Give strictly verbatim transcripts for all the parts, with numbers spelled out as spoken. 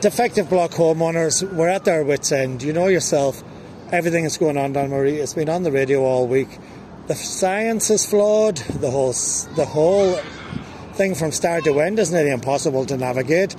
Defective block homeowners, we're at their wits' end. You know yourself, everything that's going on, Donna-Marie, it's been on the radio all week. The science is flawed, the whole the whole thing from start to end is nearly impossible to navigate.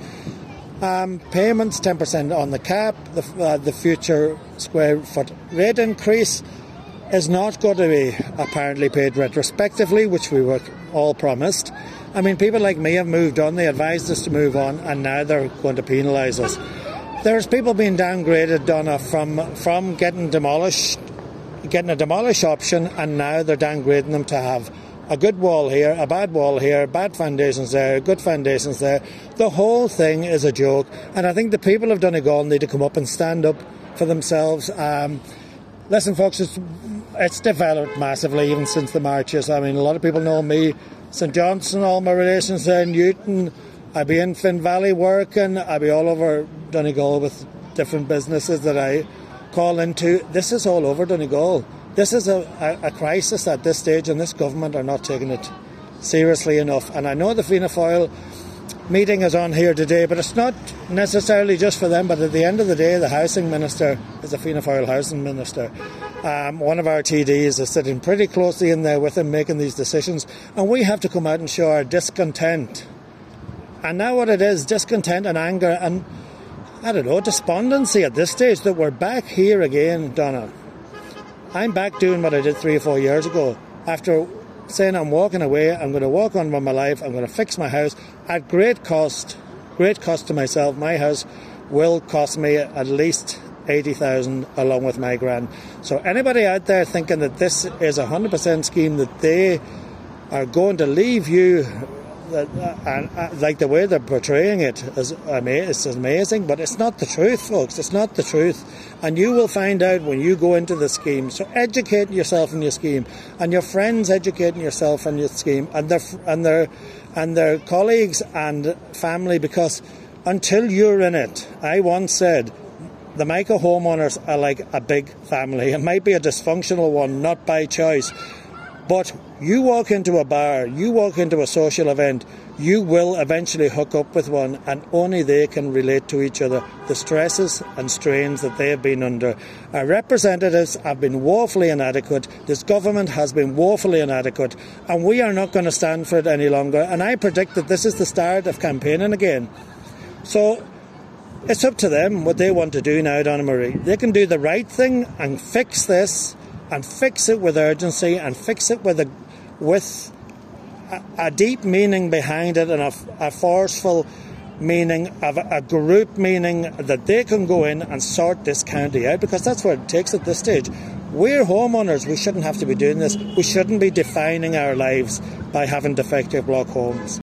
Um, payments, ten percent on the cap, the, uh, the future square foot rate increase is not going to be apparently paid retrospectively, which we were all promised. I mean, people like me have moved on, they advised us to move on, and now they're going to penalise us. There's people being downgraded, Donna, from from getting demolished, getting a demolish option, and now they're downgrading them to have a good wall here, a bad wall here, bad foundations there, good foundations there. The whole thing is a joke, and I think the people of Donegal need to come up and stand up for themselves. Um, listen, folks, it's, it's developed massively even since the marches. I mean, a lot of people know me, Saint Johnstone, all my relations there in Newton. I'd be in Finn Valley working, I'd be all over Donegal with different businesses that I call into. This is all over Donegal. This is a, a, a crisis at this stage, and this government are not taking it seriously enough. And I know the Fianna Fáil meeting is on here today, but it's not necessarily just for them. But at the end of the day, the housing minister is a Fianna Fáil housing minister. Um, one of our T Ds is sitting pretty closely in there with him making these decisions. And we have to come out and show our discontent. And now what it is, discontent and anger and, I don't know, despondency at this stage that we're back here again, Donna. I'm back doing what I did three or four years ago. After saying I'm walking away, I'm going to walk on with my life, I'm going to fix my house at great cost, great cost to myself. My house will cost me at least eighty thousand along with my grand. So anybody out there thinking that this is a one hundred percent scheme that they are going to leave you, and uh, uh, like the way they're portraying it is ama- it's amazing, but it's not the truth, folks. It's not the truth, and you will find out when you go into the scheme. So educate yourself in your scheme, and your friends educating yourself in your scheme, and their and their and their colleagues and family, because until you're in it, I once said, the micro homeowners are like a big family. It might be a dysfunctional one, not by choice. But you walk into a bar, you walk into a social event, you will eventually hook up with one, and only they can relate to each other the stresses and strains that they have been under. Our representatives have been woefully inadequate, this government has been woefully inadequate, and we are not going to stand for it any longer. And I predict that this is the start of campaigning again. So it's up to them what they want to do now, Donna-Marie. They can do the right thing and fix this, and fix it with urgency, and fix it with a with a, a deep meaning behind it, and a, a forceful meaning of a, a group meaning that they can go in and sort this county out, because that's what it takes at this stage. We're homeowners, we shouldn't have to be doing this. We shouldn't be defining our lives by having defective block homes.